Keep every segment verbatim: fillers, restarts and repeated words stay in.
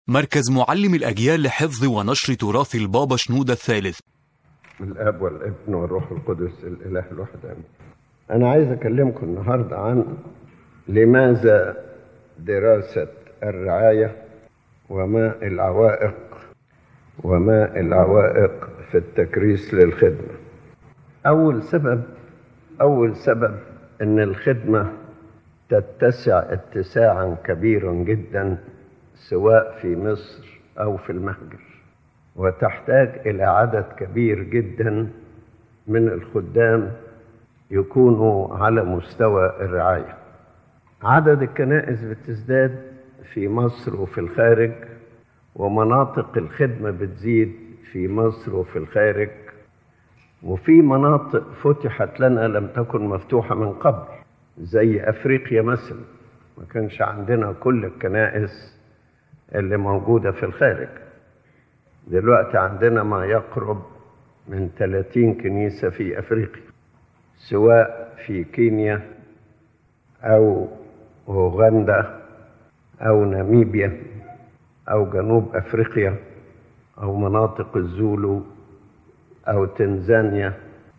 مركز معلم الأجيال لحفظ ونشر تراث البابا شنودة الثالث. الآب والابن والروح القدس الإله الواحد آمين. أنا عايز أكلمكم النهاردة عن لماذا دراسة الرعاية وما العوائق وما العوائق في التكريس للخدمة. أول سبب أول سبب إن الخدمة تتسع اتساعا كبيرا جدا سواء في مصر أو في المهجر، وتحتاج إلى عدد كبير جدا من الخدام يكونوا على مستوى الرعاية. عدد الكنائس بتزداد في مصر وفي الخارج، ومناطق الخدمة بتزيد في مصر وفي الخارج، وفي مناطق فتحت لنا لم تكن مفتوحة من قبل زي أفريقيا مثلا، ما كانش عندنا كل الكنائس اللي موجودة في الخارج. دلوقتي عندنا ما يقرب من ثلاثين كنيسة في أفريقيا، سواء في كينيا أو أوغندا أو ناميبيا أو جنوب أفريقيا أو مناطق الزولو أو تنزانيا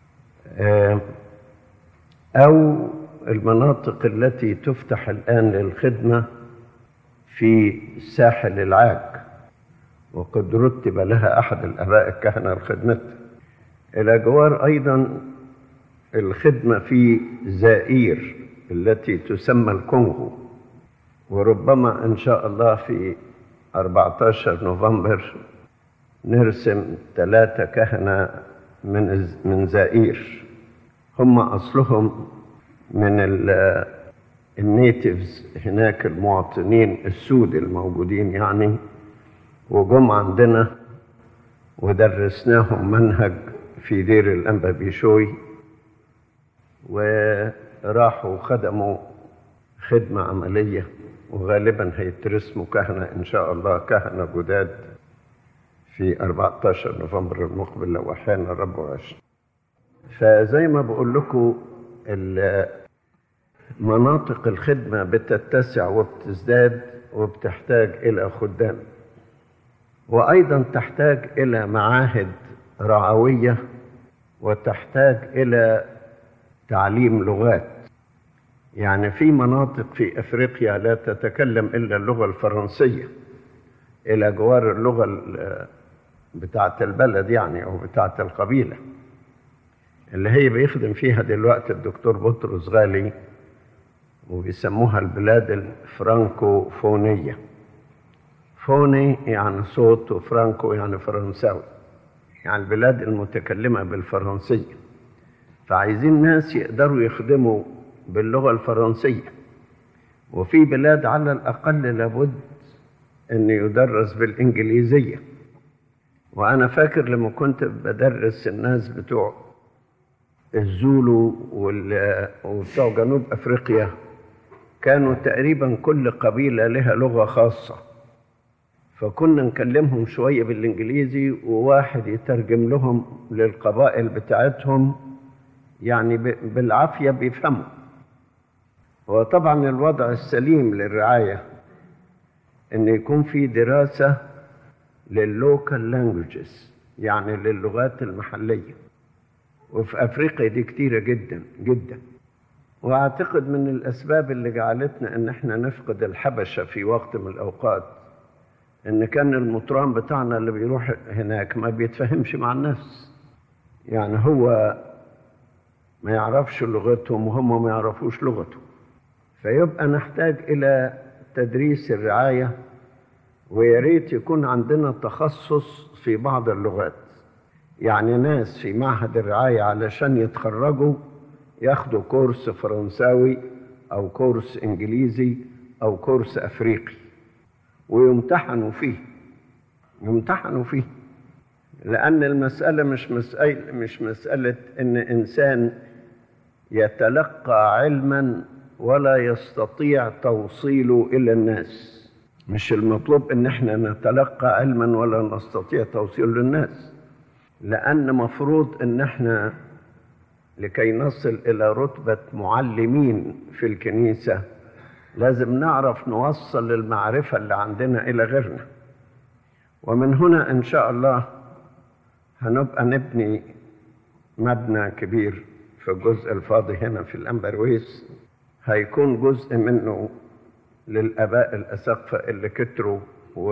أو المناطق التي تفتح الآن للخدمة في ساحل العاج، وقد رتب لها أحد الآباء الكهنة الخدمة. إلى جوار أيضا الخدمة في زائير التي تسمى الكونغو، وربما إن شاء الله في أربعة عشر نوفمبر نرسم ثلاثة كهنة من من زائير، هم أصلهم من النيتيفز هناك، المواطنين السود الموجودين يعني، وجم عندنا ودرسناهم منهج في دير الأنبا بيشوي، وراحوا خدموا خدمة عملية، وغالبا هيترسموا كهنة إن شاء الله، كهنة جداد في أربعة عشر نوفمبر المقبل لو أحيانا الرب وعشنا. فزي ما بقول لكم مناطق الخدمة بتتسع وبتزداد وبتحتاج إلى خدام، وأيضا تحتاج إلى معاهد رعوية، وتحتاج إلى تعليم لغات. يعني في مناطق في أفريقيا لا تتكلم إلا اللغة الفرنسية إلى جوار اللغة بتاعة البلد يعني أو بتاعة القبيلة اللي هي بيخدم فيها دلوقتي الدكتور بطرس غالي، وبيسموها البلاد الفرانكوفونية. فوني يعني صوت، وفرانكو يعني فرنساوي، يعني البلاد المتكلمة بالفرنسية. فعايزين ناس يقدروا يخدموا باللغة الفرنسية، وفي بلاد على الأقل لابد أن يدرس بالإنجليزية. وأنا فاكر لما كنت بدرس الناس بتوع الزولو وبتوع جنوب أفريقيا، كانوا تقريبا كل قبيلة لها لغة خاصة، فكنا نكلمهم شوية بالإنجليزي وواحد يترجم لهم للقبائل بتاعتهم، يعني بالعافية بيفهموا. وطبعا الوضع السليم للرعاية إن يكون في دراسة لللوكال لانجوجز، يعني للغات المحلية، وفي أفريقيا دي كتيرة جدا جدا. وأعتقد من الأسباب اللي جعلتنا إن احنا نفقد الحبشة في وقت من الأوقات إن كان المطران بتاعنا اللي بيروح هناك ما بيتفهمش مع الناس، يعني هو ما يعرفش لغتهم وهم ما يعرفوش لغته. فيبقى نحتاج إلى تدريس الرعاية، وياريت يكون عندنا تخصص في بعض اللغات، يعني ناس في معهد الرعاية علشان يتخرجوا ياخدوا كورس فرنساوي أو كورس إنجليزي أو كورس أفريقي، ويمتحنوا فيه يمتحنوا فيه لأن المسألة مش مسألة مش مسألة إن إنسان يتلقى علما ولا يستطيع توصيله إلى الناس. مش المطلوب إن احنا نتلقى علما ولا نستطيع توصيله للناس، لأن مفروض إن احنا لكي نصل إلى رتبة معلمين في الكنيسة لازم نعرف نوصل المعرفة اللي عندنا إلى غيرنا. ومن هنا إن شاء الله هنبقى نبني مبنى كبير في الجزء الفاضي هنا في الأمبرويس، هيكون جزء منه للآباء الأساقفة اللي كتروا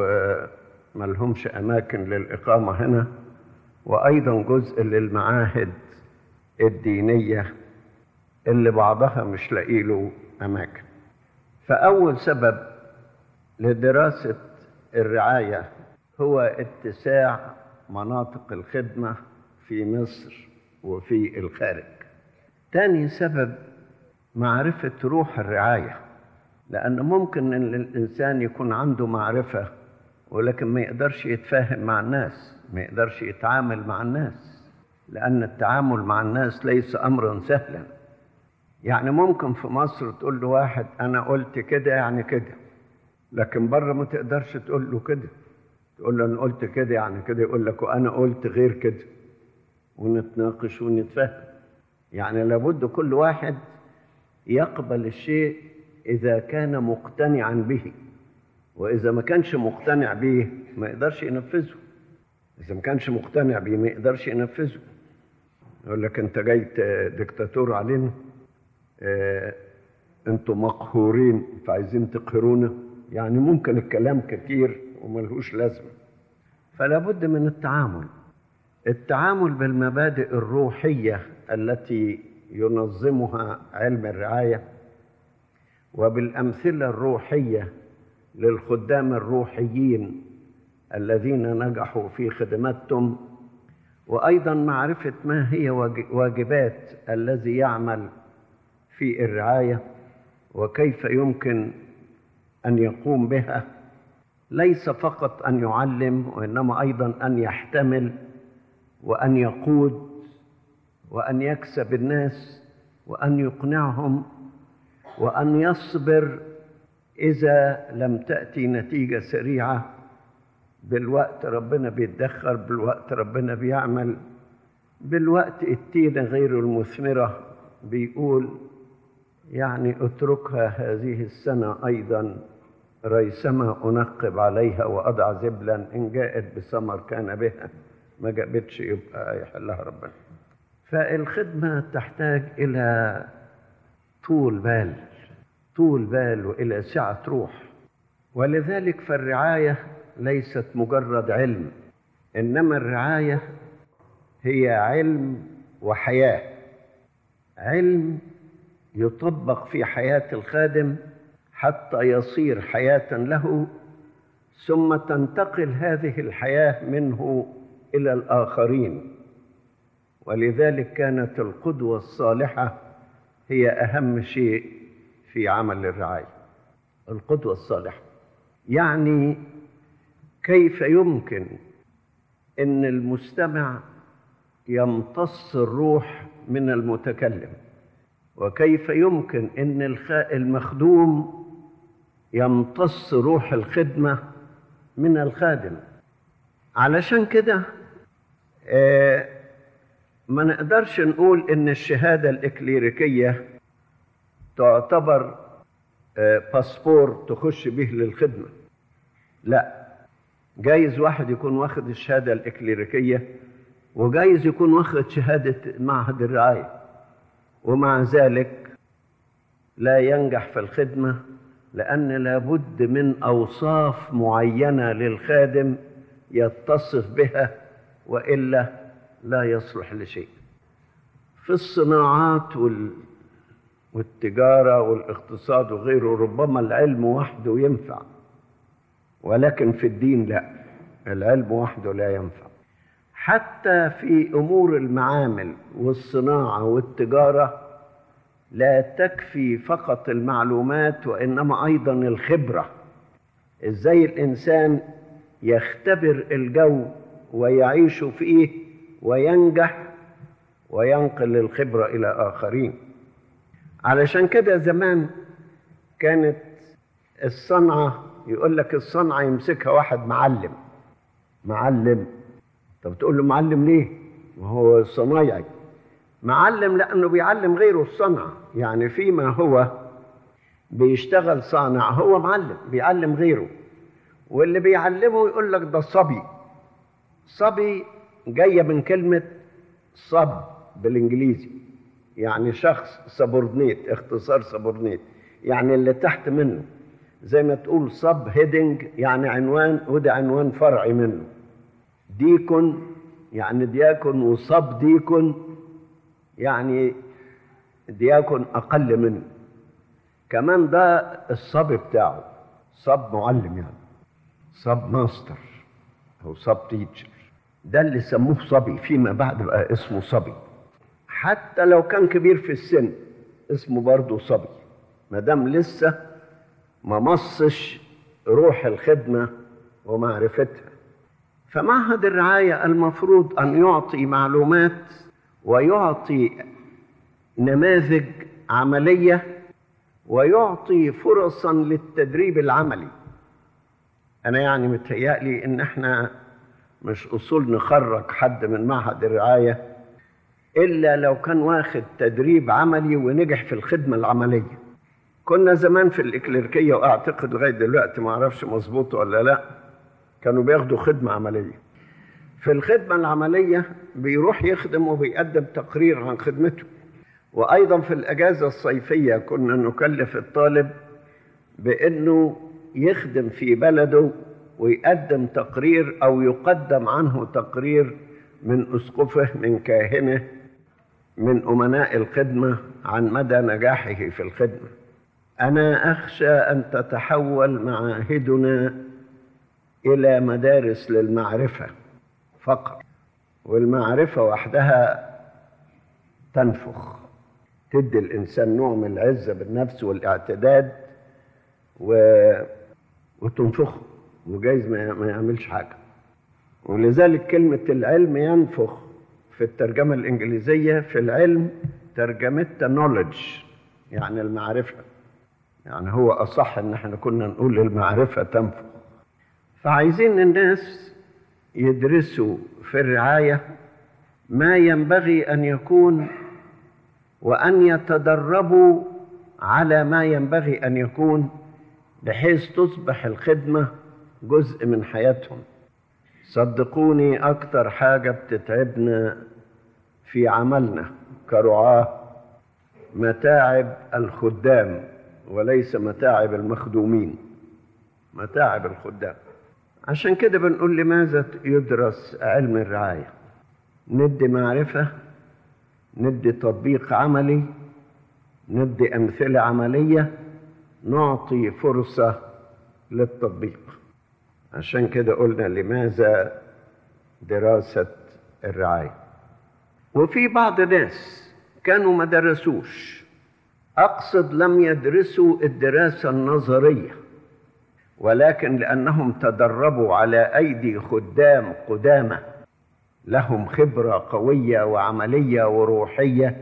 وملهمش أماكن للإقامة هنا، وأيضا جزء للمعاهد الدينية اللي بعضها مش لاقي له أماكن. فأول سبب لدراسة الرعاية هو اتساع مناطق الخدمة في مصر وفي الخارج. تاني سبب معرفة روح الرعاية، لأن ممكن أن الإنسان يكون عنده معرفة ولكن ما يقدرش يتفاهم مع الناس، ما يقدرش يتعامل مع الناس، لأن التعامل مع الناس ليس أمرا سهلا. يعني ممكن في مصر تقول له واحد أنا قلت كده يعني كده، لكن بره ما تقدرش تقول له كده، تقول له أنا قلت كده يعني كده، يقول لك وأنا قلت غير كده، ونتناقش ونتفهم. يعني لابد كل واحد يقبل الشيء إذا كان مقتنعا به، وإذا ما كانش مقتنع به ما يقدرش ينفذه. إذا ما كانش مقتنع به ما يقدرش ينفذه. يقول لك أنت جاي دكتاتور علينا، اه أنتوا مقهورين فعايزين تقهرونا. يعني ممكن الكلام كتير وملهوش لازمة. فلا بد من التعامل التعامل بالمبادئ الروحية التي ينظمها علم الرعاية، وبالأمثلة الروحية للخدام الروحيين الذين نجحوا في خدمتهم، وأيضا معرفة ما هي واجبات الذي يعمل في الرعاية وكيف يمكن أن يقوم بها، ليس فقط أن يعلم وإنما أيضا أن يحتمل وأن يقود وأن يكسب الناس وأن يقنعهم وأن يصبر إذا لم تأتي نتيجة سريعة. بالوقت ربنا بيتدخل، بالوقت ربنا بيعمل، بالوقت التينة غير المثمرة بيقول يعني اتركها هذه السنة أيضا ريثما أنقب عليها وأضع زبلا، إن جاءت بثمر كان بها، ما جابتش يبقى يحلها ربنا. فالخدمة تحتاج إلى طول بال طول بال وإلى سعة روح. ولذلك فالرعاية ليست مجرد علم، إنما الرعاية هي علم وحياة. علم يطبق في حياة الخادم حتى يصير حياة له، ثم تنتقل هذه الحياة منه إلى الآخرين. ولذلك كانت القدوة الصالحة هي أهم شيء في عمل الرعاية. القدوة الصالحة يعني كيف يمكن أن المستمع يمتص الروح من المتكلم، وكيف يمكن أن المخدوم يمتص روح الخدمة من الخادم. علشان كده آه ما نقدرش نقول أن الشهادة الإكليريكية تعتبر آه باسبور تخش به للخدمة. لا، جايز واحد يكون واخد الشهادة الإكليريكية وجايز يكون واخد شهادة معهد الرعاية، ومع ذلك لا ينجح في الخدمة، لأن لابد من أوصاف معينة للخادم يتصف بها، وإلا لا يصلح لشيء. في الصناعات والتجارة والاقتصاد وغيره ربما العلم وحده ينفع، ولكن في الدين لا، العلم وحده لا ينفع. حتى في أمور المعامل والصناعة والتجارة لا تكفي فقط المعلومات، وإنما أيضا الخبرة. إزاي الإنسان يختبر الجو ويعيش فيه وينجح وينقل الخبرة إلى آخرين. علشان كده زمان كانت الصنعة يقول لك الصنعة يمسكها واحد معلم معلم طب تقول له معلم ليه؟ وهو صنايعي. معلم لأنه بيعلم غيره الصنعة، يعني فيما هو بيشتغل صانع هو معلم بيعلم غيره. واللي بيعلمه يقول لك ده صبي. صبي جاية من كلمة صب بالإنجليزي، يعني شخص سبورنيت، اختصار سبورنيت، يعني اللي تحت منه. زي ما تقول سب هيدنج يعني عنوان، وده عنوان فرعي منه. ديكون يعني دياكون، وصب ديكون يعني دياكون أقل منه. كمان ده الصب بتاعه، صب معلم يعني، صب ماستر أو صب تيتشر، ده اللي سموه صبي. فيما بعد بقى اسمه صبي. حتى لو كان كبير في السن اسمه برضه صبي، ما دام لسه ما مصش روح الخدمة ومعرفتها. فمعهد الرعاية المفروض أن يعطي معلومات ويعطي نماذج عملية ويعطي فرصا للتدريب العملي. أنا يعني متهيألي إن احنا مش أصول نخرج حد من معهد الرعاية إلا لو كان واخد تدريب عملي ونجح في الخدمة العملية. كنا زمان في الإكليركية، وأعتقد لغاية دلوقتي ما أعرفش مظبوط ولا لا، كانوا بياخدوا خدمة عملية. في الخدمة العملية بيروح يخدم وبيقدم تقرير عن خدمته. وأيضا في الأجازة الصيفية كنا نكلف الطالب بأنه يخدم في بلده ويقدم تقرير أو يقدم عنه تقرير من أسقفه، من كاهنه، من أمناء الخدمة عن مدى نجاحه في الخدمة. أنا أخشى أن تتحول معاهدنا إلى مدارس للمعرفة فقط، والمعرفة وحدها تنفخ، تدي الإنسان نوع من العزة بالنفس والاعتداد و... وتنفخه، وجايز ما يعملش حاجة. ولذلك كلمة العلم ينفخ في الترجمة الإنجليزية في العلم ترجمتها knowledge، يعني المعرفة. يعني هو أصح إن احنا كنا نقول المعرفة تنفخ. فعايزين الناس يدرسوا في الرعاية ما ينبغي أن يكون، وأن يتدربوا على ما ينبغي أن يكون، بحيث تصبح الخدمة جزء من حياتهم. صدقوني أكتر حاجة بتتعبنا في عملنا كرعاة متاعب الخدام وليس متاعب المخدومين، متاعب الخدام. عشان كده بنقول لماذا يدرس علم الرعاية؟ ندي معرفة، ندي تطبيق عملي، ندي أمثلة عملية، نعطي فرصة للتطبيق. عشان كده قلنا لماذا دراسة الرعاية. وفي بعض الناس كانوا ما درسوش، أقصد لم يدرسوا الدراسة النظرية، ولكن لأنهم تدربوا على أيدي خدام قدامى لهم خبرة قوية وعملية وروحية،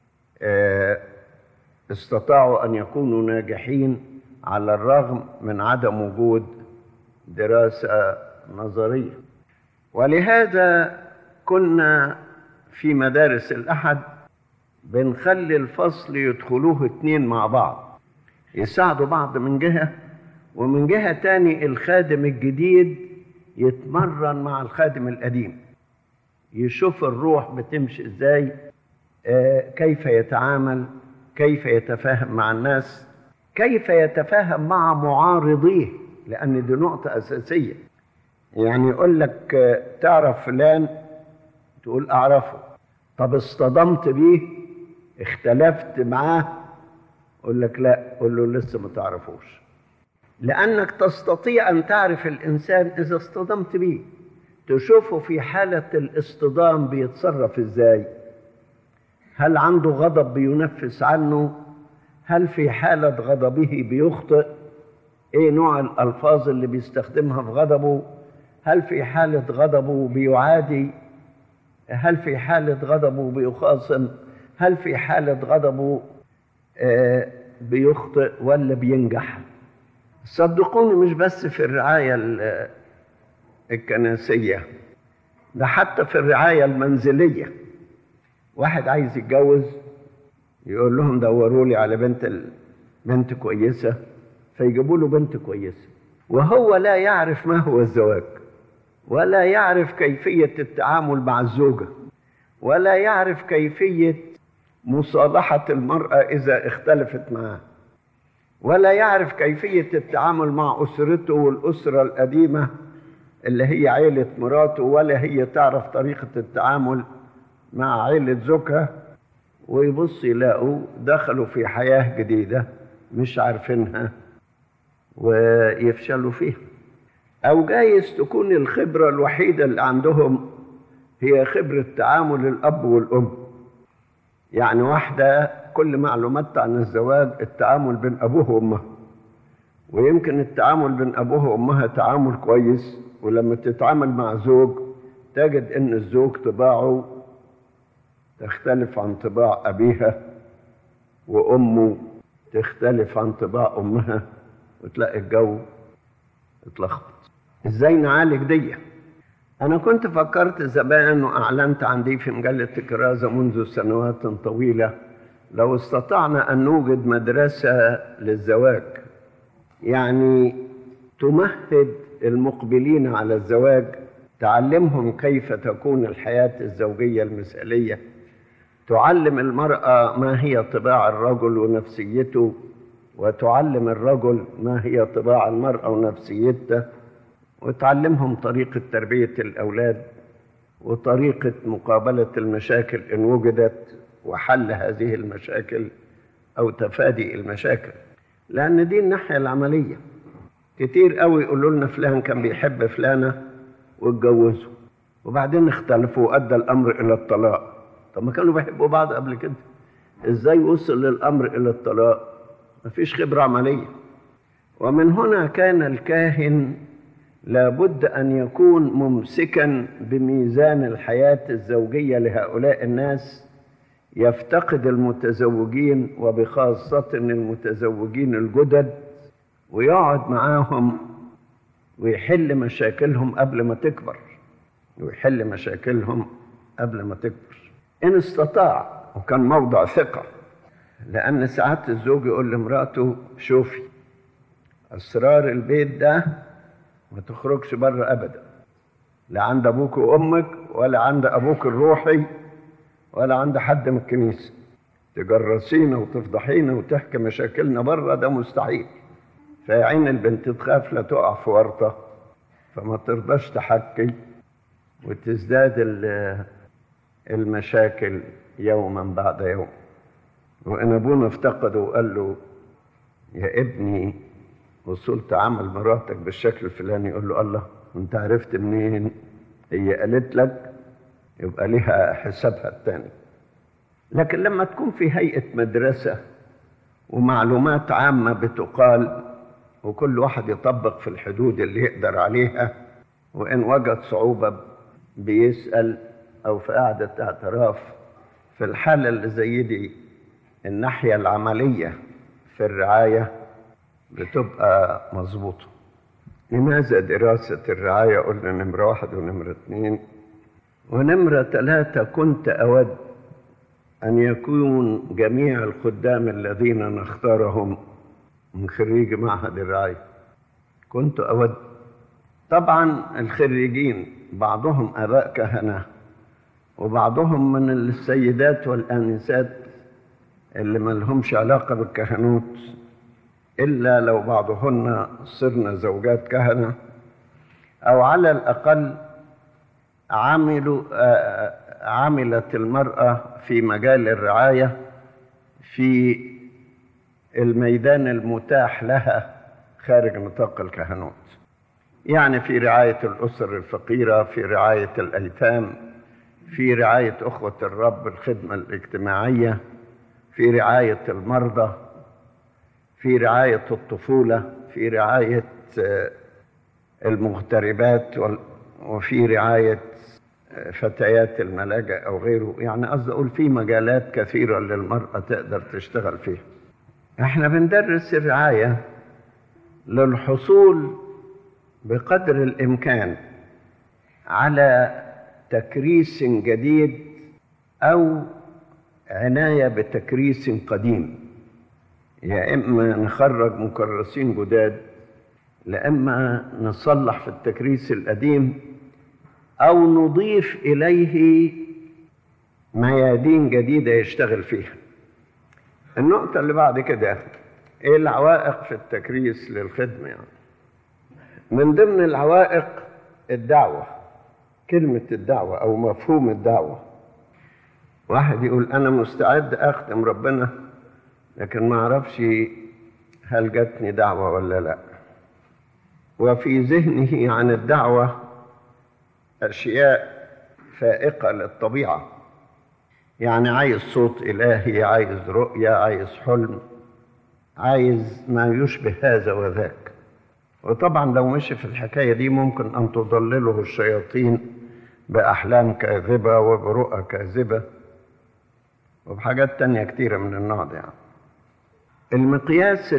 استطاعوا أن يكونوا ناجحين على الرغم من عدم وجود دراسة نظرية. ولهذا كنا في مدارس الأحد بنخلي الفصل يدخلوه اتنين مع بعض، يساعدوا بعض من جهة، ومن جهة تاني الخادم الجديد يتمرن مع الخادم القديم، يشوف الروح بتمشي ازاي، آه كيف يتعامل، كيف يتفاهم مع الناس، كيف يتفاهم مع معارضيه، لأن دي نقطة أساسية. يعني يقول لك آه تعرف فلان، تقول أعرفه. طب اصطدمت بيه، اختلفت معاه، يقول لك لا، قول له لسه ما تعرفوش. لأنك تستطيع أن تعرف الإنسان إذا اصطدمت بيه، تشوفه في حالة الاصطدام بيتصرف إزاي، هل عنده غضب بينفس عنه، هل في حالة غضبه بيخطئ، إيه نوع الألفاظ اللي بيستخدمها في غضبه، هل في حالة غضبه بيعادي، هل في حالة غضبه بيخاصم، هل في حالة غضبه آه بيخطئ ولا بينجح. صدقوني مش بس في الرعاية الكنسية، ده حتى في الرعاية المنزلية. واحد عايز يتجوز يقول لهم دوروا لي على بنت ال... بنت كويسة، فيجيبوا له بنت كويسة، وهو لا يعرف ما هو الزواج، ولا يعرف كيفية التعامل مع الزوجة، ولا يعرف كيفية مصالحة المرأة إذا اختلفت معه، ولا يعرف كيفية التعامل مع أسرته والأسرة القديمة اللي هي عيلة مراته، ولا هي تعرف طريقة التعامل مع عيلة زوجها. ويبص يلاقوا دخلوا في حياة جديدة مش عارفينها ويفشلوا فيها. أو جايز تكون الخبرة الوحيدة اللي عندهم هي خبرة تعامل الأب والأم. يعني واحدة كل معلوماتها عن الزواج التعامل بين أبوه وأمها، ويمكن التعامل بين أبوه وأمها تعامل كويس، ولما تتعامل مع زوج تجد إن الزوج طباعه تختلف عن طباع أبيها، وأمه تختلف عن طباع أمها، وتلاقي الجو اتلخبط. إزاي نعالج دي؟ أنا كنت فكرت زمان وأعلنت عن دي في مجلة الكرازة منذ سنوات طويلة، لو استطعنا أن نوجد مدرسة للزواج، يعني تمهد المقبلين على الزواج، تعلمهم كيف تكون الحياة الزوجية المثالية، تعلم المرأة ما هي طباع الرجل ونفسيته، وتعلم الرجل ما هي طباع المرأة ونفسيتها، وتعلمهم طريقة تربية الأولاد وطريقة مقابلة المشاكل إن وجدت، وحل هذه المشاكل أو تفادي المشاكل. لأن دي الناحية العملية. كتير قوي يقولوا لنا فلان كان بيحب فلانة واتجوزوا، وبعدين اختلفوا وأدى الأمر إلى الطلاق. طب ما كانوا بيحبوا بعض قبل كده، إزاي وصل للأمر إلى الطلاق؟ مفيش خبرة عملية. ومن هنا كان الكاهن لابد أن يكون ممسكا بميزان الحياة الزوجية لهؤلاء الناس، يفتقد المتزوجين وبخاصة المتزوجين الجدد، ويقعد معاهم ويحل مشاكلهم قبل ما تكبر، ويحل مشاكلهم قبل ما تكبر إن استطاع، وكان موضع ثقة. لأن ساعات الزوج يقول لمراته شوفي أسرار البيت ده ما تخرجش بره أبدا، لا عند أبوك وأمك ولا عند أبوك الروحي ولا عند حد من الكنيسة، تجرسينا وتفضحينا وتحكي مشاكلنا بره، ده مستحيل. فعين البنت تخاف لا تقع في ورطة، فما ترضاش تحكي، وتزداد المشاكل يوما بعد يوم. وإن أبونا افتقده وقال له يا ابني وصلت عمل مراتك بالشكل الفلاني، يقول له الله انت عرفت منين؟ هي قالت لك، يبقى لها حسابها التاني. لكن لما تكون في هيئة مدرسة ومعلومات عامة بتقال، وكل واحد يطبق في الحدود اللي يقدر عليها، وإن وجد صعوبة بيسأل أو في قعدة اعتراف، في الحالة اللي زي دي الناحية العملية في الرعاية بتبقى مظبوطة. لماذا دراسة الرعاية؟ قلنا نمرة واحد ونمرة اثنين ونمرة ثلاثة. كنت أود أن يكون جميع الخدام الذين نختارهم من خريج معهد الرعاية. كنت أود طبعا الخريجين بعضهم آباء كهنة، وبعضهم من السيدات والآنسات اللي ما لهمش علاقة بالكهنوت، إلا لو بعضهن صرنا زوجات كهنة، أو على الأقل عملوا عملت المرأة في مجال الرعاية في الميدان المتاح لها خارج نطاق الكهنوت، يعني في رعاية الأسر الفقيرة، في رعاية الأيتام، في رعاية أخوة الرب، الخدمة الاجتماعية، في رعاية المرضى، في رعاية الطفولة، في رعاية المغتربات، وفي رعاية فتيات الملاجئ أو غيره. يعني قصدي أقول في مجالات كثيرة للمرأة تقدر تشتغل فيها. احنا بندرس الرعاية للحصول بقدر الإمكان على تكريس جديد أو عناية بتكريس قديم. يا إما نخرج مكرسين جداد لإما نصلح في التكريس القديم أو نضيف إليه ميادين جديدة يشتغل فيها. النقطة اللي بعد كده، إيه العوائق في التكريس للخدمة؟ يعني من ضمن العوائق الدعوة، كلمة الدعوة أو مفهوم الدعوة. واحد يقول أنا مستعد أخدم ربنا لكن ما أعرفش هل جاتني دعوة ولا لا، وفي ذهنه عن الدعوة أشياء فائقة للطبيعة، يعني عايز صوت إلهي، عايز رؤية، عايز حلم، عايز ما يشبه هذا وذاك. وطبعا لو مشي في الحكاية دي ممكن أن تضلله الشياطين بأحلام كاذبة وبرؤى كاذبة وبحاجات تانية كتيرة من النوع ده. يعني المقياس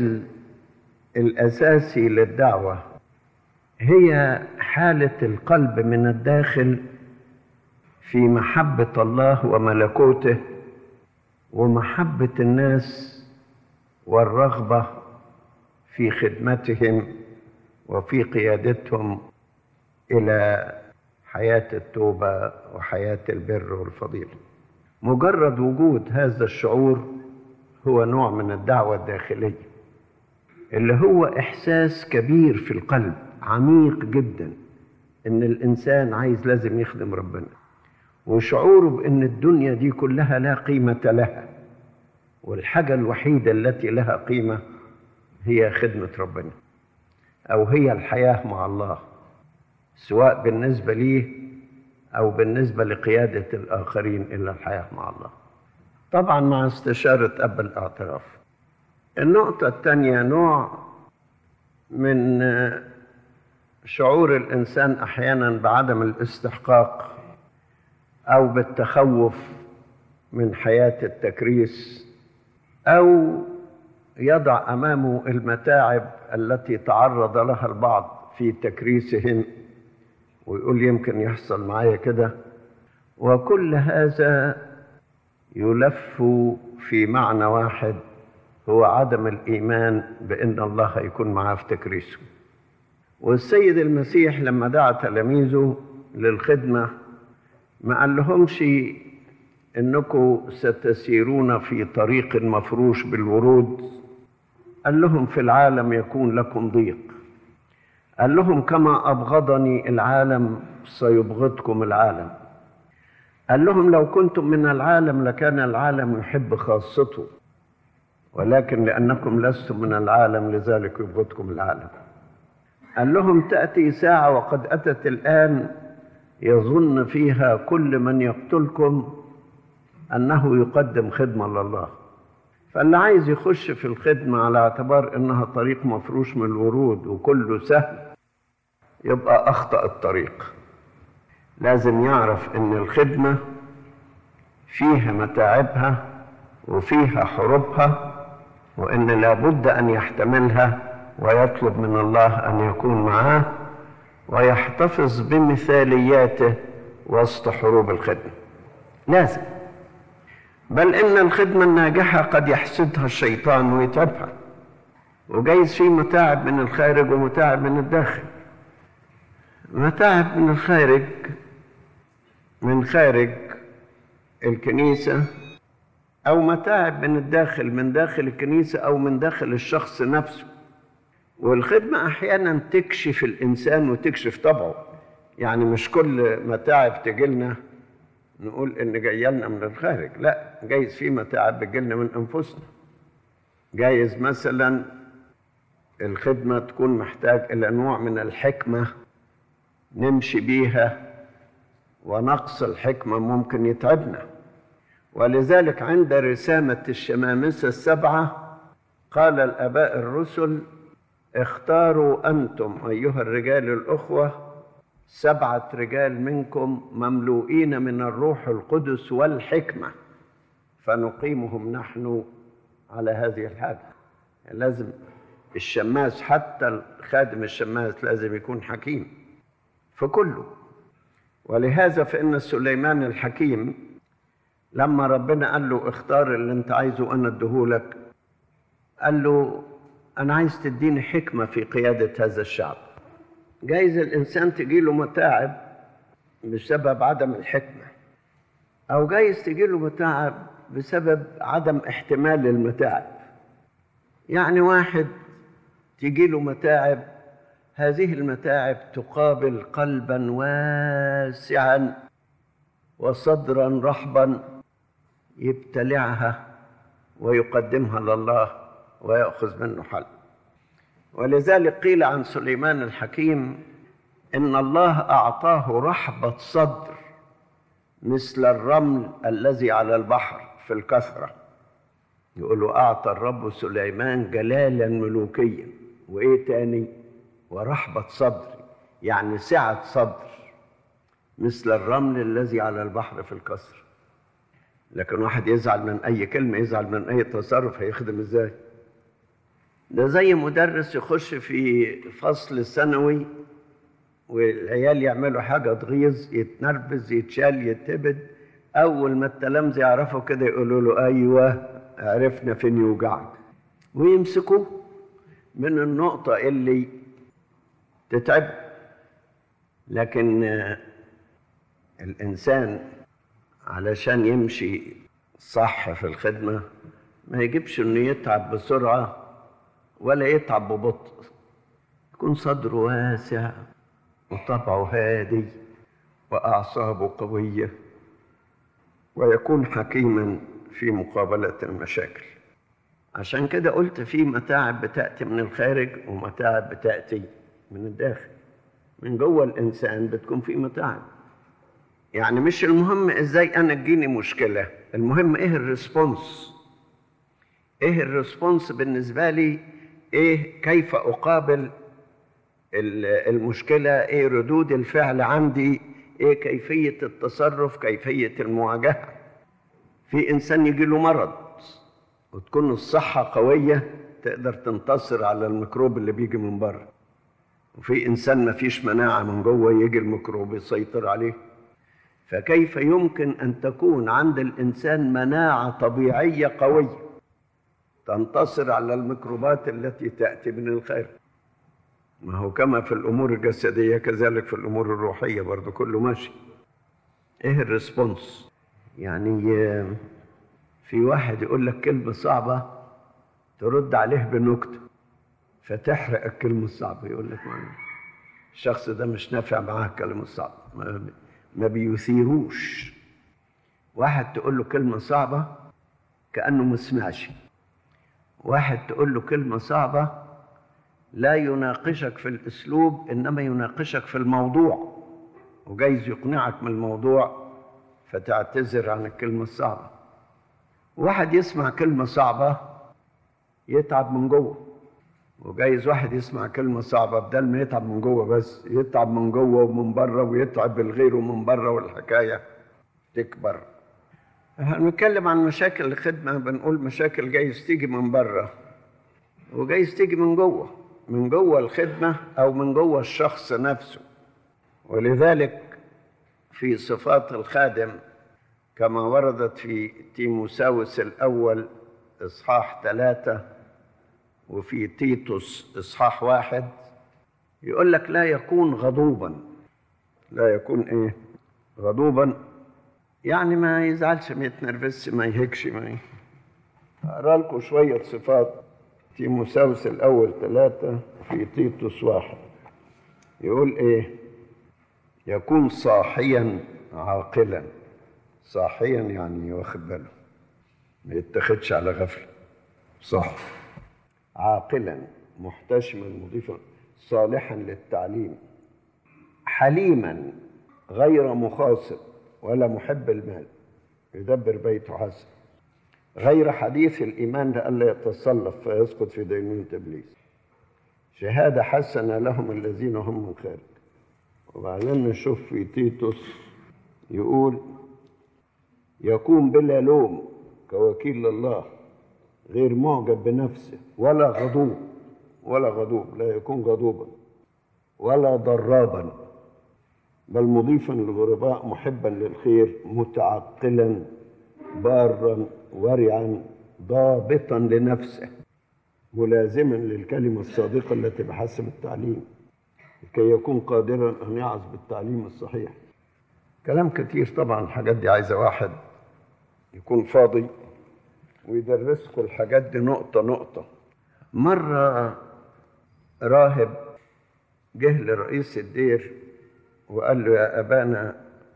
الأساسي للدعوة هي حالة القلب من الداخل في محبة الله وملكوته ومحبة الناس والرغبة في خدمتهم وفي قيادتهم إلى حياة التوبة وحياة البر والفضيلة. مجرد وجود هذا الشعور هو نوع من الدعوة الداخلية، اللي هو إحساس كبير في القلب عميق جدا إن الإنسان عايز لازم يخدم ربنا، وشعوره بأن الدنيا دي كلها لا قيمة لها، والحاجة الوحيدة التي لها قيمة هي خدمة ربنا أو هي الحياة مع الله، سواء بالنسبة ليه أو بالنسبة لقيادة الآخرين إلى الحياة مع الله، طبعا مع استشارة أب الاعتراف. النقطة الثانية نوع من شعور الإنسان أحيانا بعدم الاستحقاق أو بالتخوف من حياة التكريس، أو يضع أمامه المتاعب التي تعرض لها البعض في تكريسهم ويقول يمكن يحصل معايا كده. وكل هذا يلف في معنى واحد، هو عدم الإيمان بأن الله هيكون معاه في تكريسه. والسيد المسيح لما دعا تلاميذه للخدمة ما قال لهمش إنكم ستسيرون في طريق مفروش بالورود، قال لهم في العالم يكون لكم ضيق، قال لهم كما أبغضني العالم سيبغضكم العالم، قال لهم لو كنتم من العالم لكان العالم يحب خاصته، ولكن لأنكم لستم من العالم لذلك يبغضكم العالم. قال لهم تأتي ساعة وقد أتت الآن يظن فيها كل من يقتلكم أنه يقدم خدمة لله، فاللي عايز يخش في الخدمة على اعتبار أنها طريق مفروش من الورود وكله سهل يبقى أخطأ الطريق. لازم يعرف أن الخدمة فيها متاعبها وفيها حروبها، وأن لابد أن يحتملها ويطلب من الله أن يكون معاه ويحتفظ بمثالياته وسط حروب الخدمة. لازم، بل إن الخدمة الناجحة قد يحسدها الشيطان ويتعبها، وجايز فيه متاعب من الخارج ومتاعب من الداخل. متاعب من الخارج من خارج الكنيسة، أو متاعب من الداخل من داخل الكنيسة أو من داخل الشخص نفسه. والخدمة أحيانا تكشف الإنسان وتكشف طبعه، يعني مش كل متاعب تجيلنا نقول إن جايلنا من الخارج، لا، جايز في متاعب بتجيلنا من أنفسنا. جايز مثلا الخدمة تكون محتاج إلى نوع من الحكمة نمشي بيها، ونقص الحكمة ممكن يتعبنا. ولذلك عند رسامة الشمامسة السبعة قال الآباء الرسل اختاروا أنتم أيها الرجال الأخوة سبعة رجال منكم مملوئين من الروح القدس والحكمة فنقيمهم نحن على هذه الحاجة. لازم الشماس، حتى خادم الشماس، لازم يكون حكيم في كله. ولهذا فإن سليمان الحكيم لما ربنا قال له اختار اللي انت عايزه أنا اديهولك، قال له أنا عايز تديني حكمة في قيادة هذا الشعب. جايز الإنسان تجيله متاعب بسبب عدم الحكمة، أو جايز تجيله متاعب بسبب عدم احتمال المتاعب. يعني واحد تجيله متاعب، هذه المتاعب تقابل قلبا واسعا وصدرا رحبا يبتلعها ويقدمها لله ويأخذ منه حل. ولذلك قيل عن سليمان الحكيم إن الله أعطاه رحبة صدر مثل الرمل الذي على البحر في الكثرة. يقولوا أعطى الرب سليمان جلالا ملوكيا، وإيه تاني؟ ورحبة صدر، يعني سعة صدر مثل الرمل الذي على البحر في الكثرة. لكن واحد يزعل من أي كلمة، يزعل من أي تصرف، هيخدم إزاي؟ ده زي مدرس يخش في فصل ثانوي والعيال يعملوا حاجة تغيظ، يتنرفز، يتشال، يتبد. أول ما التلامذة يعرفوا كده يقولوا له أيوة عرفنا فين يوجعك، ويمسكوه من النقطة اللي تتعب. لكن الإنسان علشان يمشي صح في الخدمة ما يجيبش إنه يتعب بسرعة ولا يتعب ببطء، يكون صدره واسع وطبعه هادي وأعصابه قوية، ويكون حكيما في مقابلة المشاكل. عشان كده قلت في متاعب بتأتي من الخارج ومتاعب بتأتي من الداخل. من جوه الإنسان بتكون في متاعب. يعني مش المهم إزاي أنا تجيني مشكلة، المهم إيه الريسبونس. إيه الريسبونس بالنسبة لي؟ إيه كيف أقابل المشكلة؟ إيه ردود الفعل عندي؟ إيه كيفية التصرف، كيفية المواجهة؟ في إنسان يجيله مرض وتكون الصحة قوية تقدر تنتصر على الميكروب اللي بيجي من بره، وفي إنسان ما فيش مناعة من جوه يجي الميكروب يسيطر عليه. فكيف يمكن أن تكون عند الإنسان مناعة طبيعية قوية تنتصر على الميكروبات التي تأتي من الخارج؟ ما هو كما في الأمور الجسدية كذلك في الأمور الروحية برضو كله ماشي. إيه الريسبونس؟ يعني في واحد يقول لك كلمة صعبة ترد عليه بنكتة فتحرق الكلمة الصعبة، يقول لك ما الشخص ده مش نافع معاه الكلمة الصعبة، ما, ما بيثيروش. واحد تقول له كلمة صعبة كأنه ما سمعش. واحد تقول له كلمة صعبة لا يناقشك في الأسلوب إنما يناقشك في الموضوع، وجايز يقنعك من الموضوع فتعتذر عن الكلمة الصعبة. واحد يسمع كلمة صعبة يتعب من جوه، وجايز واحد يسمع كلمة صعبة بدل ما يتعب من جوه بس يتعب من جوه ومن بره، ويتعب الغير من بره، والحكاية تكبر. هنتكلم عن مشاكل الخدمة، بنقول مشاكل جايز تيجي من بره وجايز تيجي من جوه، من جوه الخدمة أو من جوه الشخص نفسه. ولذلك في صفات الخادم كما وردت في تيموساوس الأول إصحاح ثلاثة وفي تيتوس إصحاح واحد يقول لك لا يكون غضوبا. لا يكون إيه؟ غضوبا، يعني ما يزعلش، ما يتنرفزش، ما يهكش. ما ي... أقرأ لكم شوية صفات تيموساوس الأول ثلاثة في تيتوس واحد. يقول إيه؟ يكون صاحيا عاقلا. صاحيا يعني واخد باله، ما يتخدش على غفلة، صح. عاقلا محتشما مضيفا صالحا للتعليم، حليما غير مخاصم ولا محب المال، يدبر بيته حسن، غير حديث الإيمان لئلا يتصلف فيسقط في دينونة إبليس، شهادة حسنة لهم الذين هم من خارج. وبعدين نشوف في تيتوس يقول يكون بلا لوم كوكيل الله، غير معجب بنفسه ولا غضوب، ولا غضوب، لا يكون غضوبا ولا ضرابا، بل مضيفا للغرباء، محبا للخير، متعقلا، بارا، ورعا، ضابطا لنفسه. ملازما للكلمة الصادقة التي بحسب التعليم لكي يكون قادرا أن يعظ بالتعليم الصحيح. كلام كتير طبعا. الحاجات دي عايزة واحد يكون فاضي ويدرسكوا الحاجات دي نقطة نقطة. مرة راهب جه لرئيس الدير وقال له يا أبانا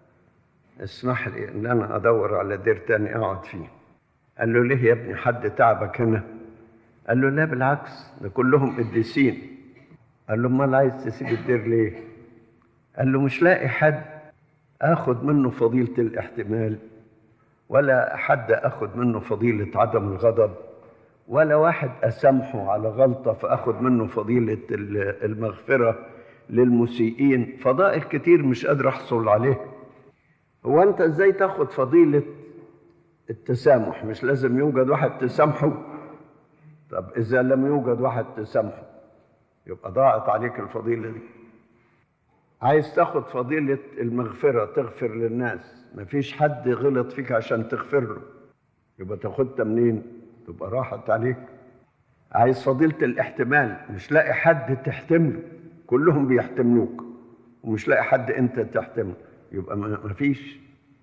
اسمح لي ان انا ادور على دير تاني اقعد فيه. قال له ليه يا ابني، حد تعبك هنا؟ قال له لا بالعكس، ده كلهم قديسين. قال له امال عايز تسيب الدير ليه؟ قال له مش لاقي حد اخد منه فضيلة الاحتمال، ولا حد اخد منه فضيلة عدم الغضب، ولا واحد اسامحه على غلطة فاخد منه فضيلة المغفرة للمسيئين. فضائل كتير مش قادر احصل عليه. هو انت ازاي تاخد فضيلة التسامح؟ مش لازم يوجد واحد تسامحه؟ طب اذا لم يوجد واحد تسامحه يبقى ضاعت عليك الفضيلة دي. عايز تاخد فضيلة المغفرة، تغفر للناس، مفيش حد غلط فيك عشان تغفر له، يبقى تاخدها منين؟ تبقى راحت عليك. عايز فضيلة الاحتمال، مش لاقي حد تحتمله، كلهم بيحتملوك ومش لاقي حد انت تحتمله، يبقى مفيش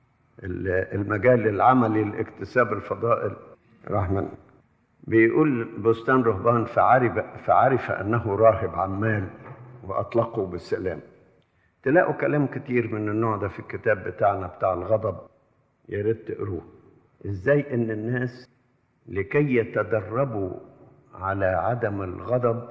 المجال العملي لاكتساب الفضائل. رحمن بيقول بستان رهبان فعرف, فعرف أنه راهب عمال وأطلقه بالسلام. تلاقوا كلام كتير من النوع ده في الكتاب بتاعنا بتاع الغضب، يا ريت تقروه. ازاي ان الناس لكي يتدربوا على عدم الغضب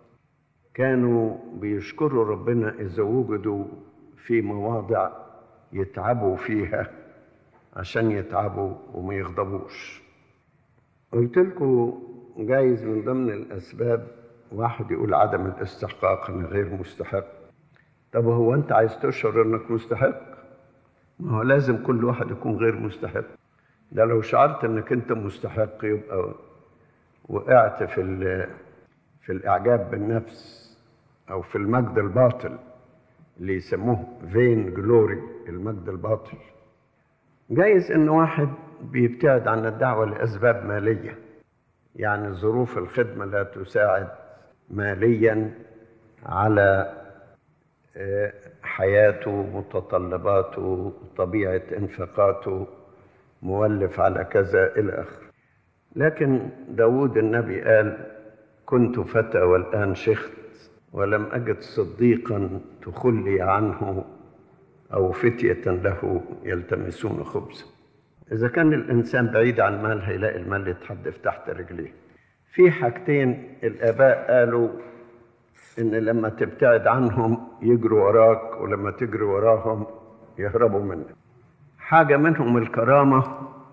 كانوا بيشكروا ربنا إذا وجدوا في مواضع يتعبوا فيها عشان يتعبوا وما يغضبوش. قلت لكم جايز من ضمن الأسباب واحد يقول عدم الاستحقاق، أنا غير مستحق. طب هو أنت عايز تشعر أنك مستحق؟ ما هو لازم كل واحد يكون غير مستحق. ده لو شعرت أنك أنت مستحق يبقى وقعت في في الإعجاب بالنفس أو في المجد الباطل اللي يسموه فين جلوري، المجد الباطل. جايز إن واحد بيبتعد عن الدعوة لأسباب مالية، يعني ظروف الخدمة لا تساعد ماليا على حياته، متطلباته، طبيعة انفاقاته، مولف على كذا إلى آخره. لكن داود النبي قال كنت فتى والآن شخت ولم أجد صديقا تخلي عنه أو فتية له يلتمسون خبزا. إذا كان الإنسان بعيد عن المال هيلاقي المال يتحدف تحت رجليه. في حاجتين الآباء قالوا إن لما تبتعد عنهم يجروا وراك، ولما تجري وراهم يهربوا منك. حاجة منهم الكرامة،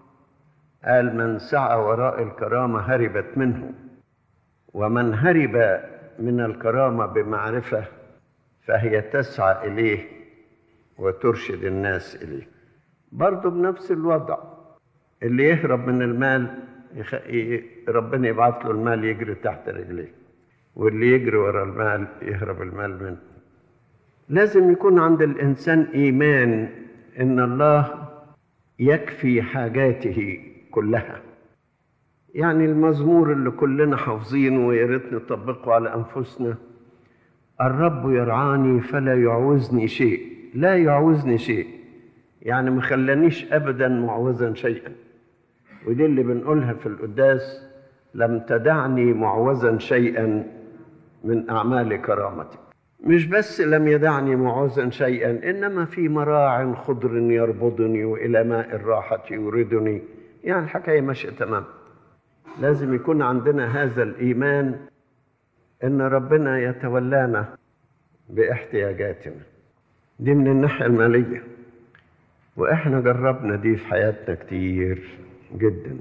قال من سعى وراء الكرامة هربت منه، ومن هرب من الكرامة بمعرفة فهي تسعى إليه وترشد الناس إليه. برضو بنفس الوضع، اللي يهرب من المال يخ... ربنا يبعث له المال يجري تحت رجليه، واللي يجري وراء المال يهرب المال منه. لازم يكون عند الإنسان إيمان إن الله يكفي حاجاته كلها. يعني المزمور اللي كلنا حافظينه ويا ريت نطبقه على أنفسنا، الرب يرعاني فلا يعوزني شيء، لا يعوزني شيء، يعني ما خلانيش أبدا معوزا شيئا. ودي اللي بنقولها في القداس، لم تدعني معوزا شيئا من أعمال كرامتك. مش بس لم يدعني معوزا شيئا، إنما في مراع خضر يربضني وإلى ماء الراحة يوردني. يعني الحكاية ماشية تمام. لازم يكون عندنا هذا الإيمان إن ربنا يتولانا باحتياجاتنا. دي من الناحية المالية، وإحنا جربنا دي في حياتنا كتير جدا.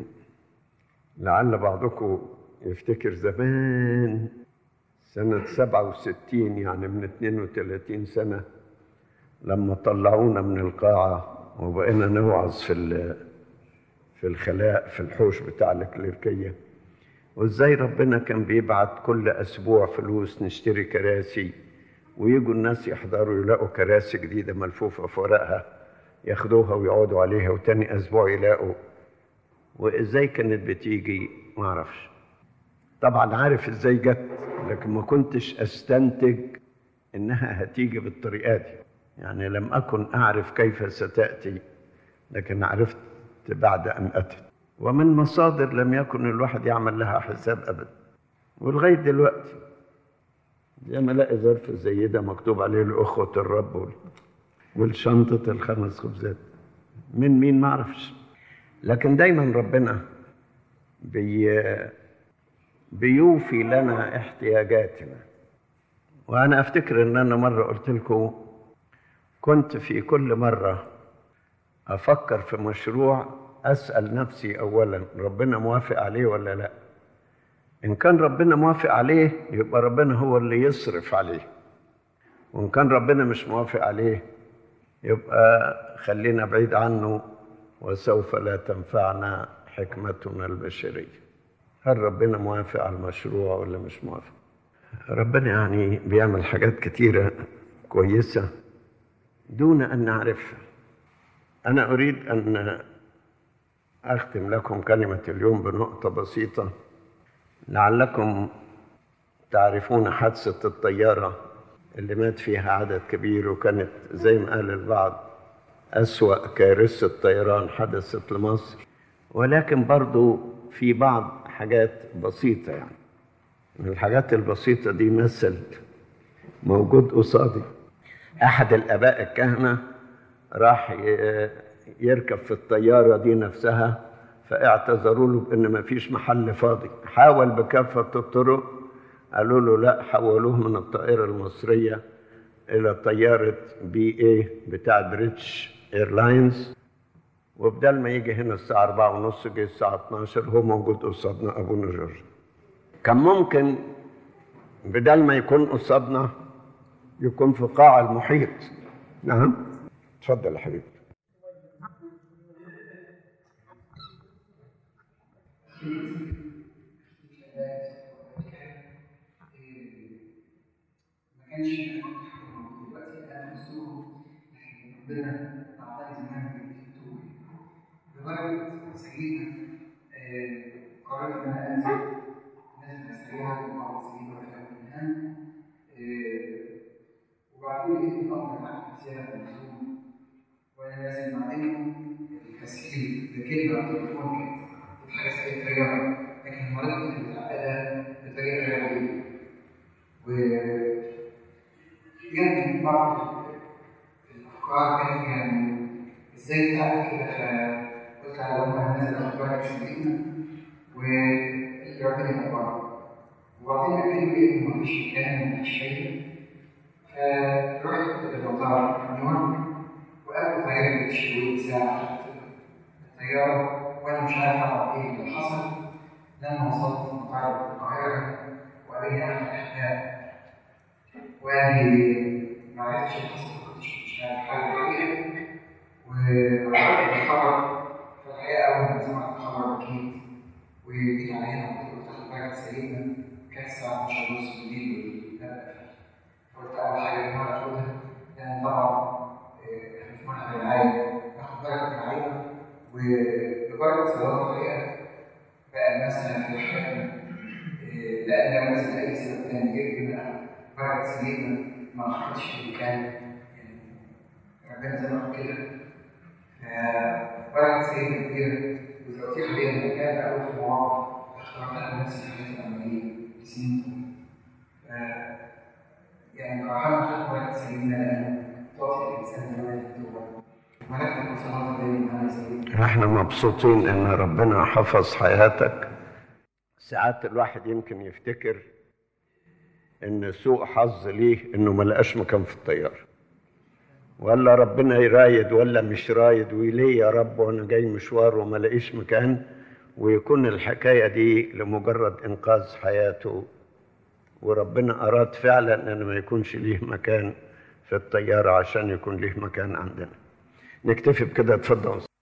لعل بعضكم يفتكر زمان سنة سبعة وستين، يعني من اثنين وثلاثين سنة، لما طلعونا من القاعة وبقينا نوعظ في في الخلاء في الحوش بتاع الكليركية، وازاي ربنا كان بيبعت كل أسبوع فلوس نشتري كراسي، ويجوا الناس يحضروا يلاقوا كراسي جديدة ملفوفة في ورقها ياخدوها ويقعدوا عليها، وتاني أسبوع يلاقوا. وإزاي كانت بتيجي معرفش. طبعا عارف ازاي جت، لكن ما كنتش استنتج انها هتيجي بالطريقه دي. يعني لم اكن اعرف كيف ستاتي، لكن عرفت بعد ان اتت، ومن مصادر لم يكن الواحد يعمل لها حساب ابدا. ولغايه دلوقتي زي ما الاقي ظرف زي ده مكتوب عليه لاخوه الرب والشنطه الخمس خبزات، من مين ما اعرفش، لكن دايما ربنا بي بيوفي لنا احتياجاتنا. وانا افتكر ان انا مره قلت لكم كنت في كل مره افكر في مشروع اسال نفسي اولا ربنا موافق عليه ولا لا. ان كان ربنا موافق عليه يبقى ربنا هو اللي يصرف عليه، وان كان ربنا مش موافق عليه يبقى خلينا بعيد عنه، وسوف لا تنفعنا حكمتنا البشريه. هل ربنا موافق على المشروع ولا مش موافق؟ ربنا يعني بيعمل حاجات كتيره كويسه دون ان نعرفها. انا اريد ان اختم لكم كلمه اليوم بنقطه بسيطه. لعلكم تعرفون حادثه الطياره اللي مات فيها عدد كبير، وكانت زي ما قال البعض أسوأ كارثة طيران حدثت لمصر، ولكن برضو في بعض حاجات بسيطة. يعني من الحاجات البسيطة دي مثل موجود قصادي. أحد الآباء الكهنة راح يركب في الطيارة دي نفسها، فاعتذروا له بأن ما فيش محل فاضي. حاول بكافة الطرق، قالوا له لا، حولوه من الطائرة المصرية إلى طيارة بي اي بتاع بريتش ايرلاينز، وبدل ما يجي هنا الساعة أربعة ونص جه الساعة اتناشر. هو موجود قصادنا أبونا جورج. كان ممكن بدل ما يكون قصادنا يكون في قاع المحيط. نعم، اتفضل يا حبيبي. ما كانش هناك حاجه موجوده دلوقتي الان في وسطهم، لكن ربنا اعطاني زمان بالكتب لدرجه سيدنا قررت ان انا انزل نزله سريعه وبعض سليمه في اول النهار، وبعدين لقيت الامر تحت زياده المخزون وانا نازل. بعدين التسجيل بكلمه على التليفون كانت حاجه زي الطياره، لكن المرات كانت متعقده بطريقه غير و يعني بعض الأفكار كانت يعني إزاي تعمل كده، فقلت على لما نازل أخبار سليمة واللي ربنا يقبله. وبعدين أكدوا لي إنه مفيش مكان ومفيش فايدة، فرحت المطار في نيويورك وقابلت طيارة بتشوي ساعة تحت الطيارة، وأنا مش عارف أعرف إيه اللي حصل. لما وصلت مطار القاهرة وقابلني أحد الأحباب وقال لي ما عرفتش الحصل، ما كنتش مش عارف حاجه الحقيقه، وعرفت الخبر. في الحقيقه اول ما سمعت الخبر بكيت وجيت على هنا وقلت له حضرتك سيدنا، كانت الساعه اتناشر ونص بالليل والباب قلت اول حاجه ان انا اخدها، لان طبعا احنا في مرحله الرعايه ناخد بركه الرعايه، وببركه صلاه الحقيقه بقى الناس في حياتنا، لان لو نزل اي سبب ثاني غير كده بركة سليمة ما أخدش في مكان، يعني ربنا زي ما كده. بركة سليمة كبيرة وتوفيق ليا المكان أول في مواقف اخترتها لنفسي في حياتي العملية لسنين. يعني فرحان أخذت بركة سليمة لأن توفيق الإنسان زمان التوبة ولكن وصلت دايما أنا سليم. احنا مبسوطين إن ربنا حفظ حياتك. ساعات الواحد يمكن يفتكر إن سوء حظ ليه إنه ما لقاش مكان في الطيارة، ولا ربنا يرايد ولا مش رايد، وليه يا رب وأنا جاي مشوار وما لقيش مكان، ويكون الحكاية دي لمجرد إنقاذ حياته، وربنا أراد فعلا إن ما يكونش ليه مكان في الطيارة عشان يكون ليه مكان عندنا. نكتفي بكده، اتفضل.